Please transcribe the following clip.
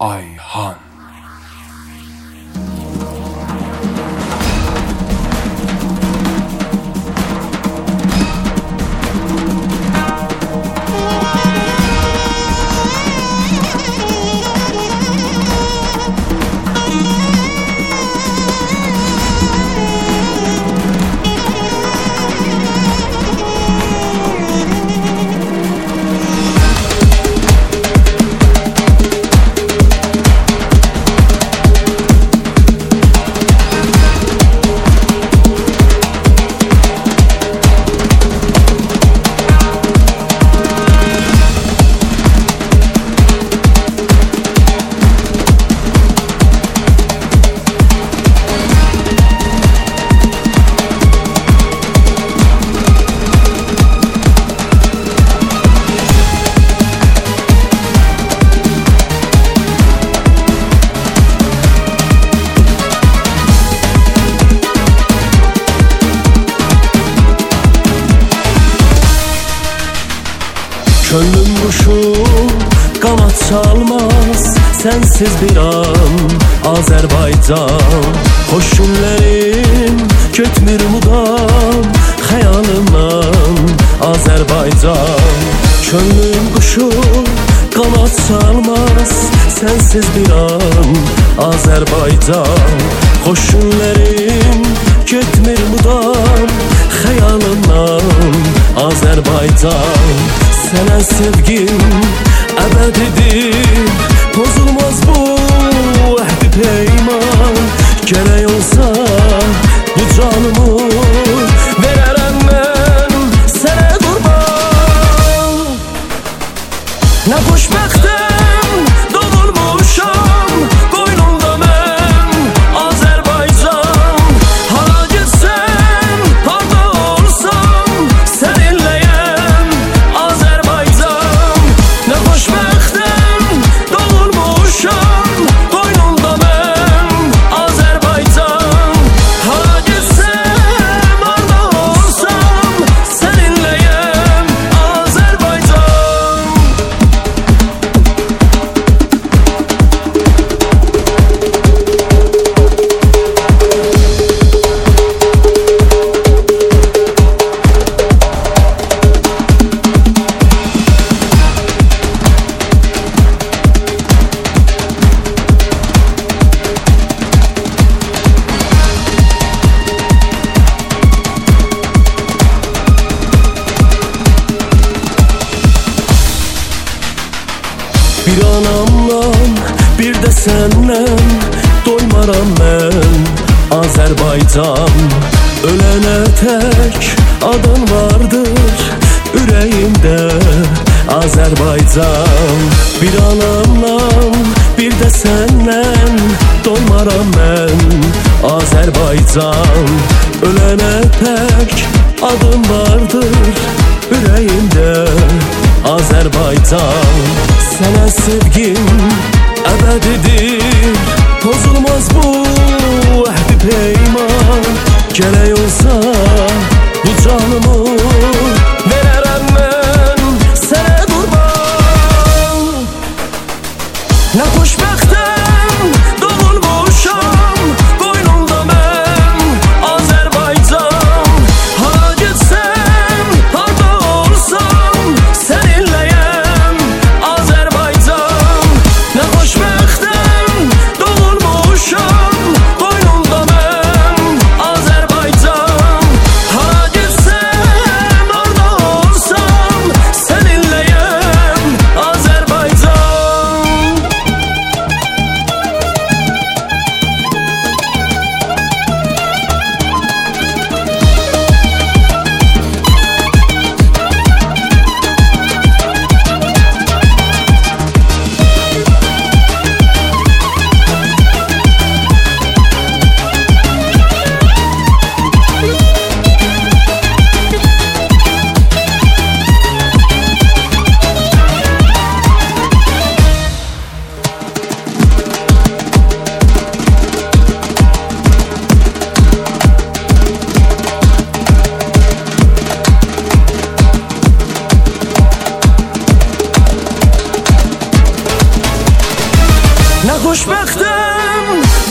Ayhan. Gönlüm kuşu kanat çalmaz sensiz bir an Azerbaycan. Hoş günlerim kötmür mudam hayalımdan Azerbaycan. Gönlüm kuşu kanat çalmaz sensiz bir an Azerbaycan. Hoş günlerim kötmür mudam hayalımdan Azerbaycan. Sənə sevgim əbədidir, pozulmaz bu əhdi peyman. Gərək olsa bu canımı verərəm mən sənə qurban. Nə xoşbəxtəm doğulmuşam qoynumda mən Azərbaycan. Hara getsəm, harda olsam səninləyəm Azərbaycan. Nə xoşbəxtəm doğulmuşam qoynumda mən Azərbaycan. Hara getsəm, harda olsam səninləyəm Azərbaycan. Bir anamdan, bir də səndən doymaram mən Azərbaycan. Ölənə tək adın vardır ürəyimdə Azərbaycan. Bir anamdan, bir də səndən doymaram mən Azərbaycan. Ölənə tək adın vardır ürəyimdə Azərbaycan. Sənə sevgim əbədidir, pozulmaz bu əhdi peyman. Gərək olsa bu canımı verərəm mən sənə qurban. Nə xoşbəxtəm doğulmuşam qoynumda mən Azərbaycan. Hara getsəm, harda olsam səninləyəm Azərbaycan. Nə xoşbəxtəm doğulmuşam qoynumda mən Azərbaycan. Hara getsəm, harda olsam səninləyəm Azərbaycan. Nə xoşbəxtəm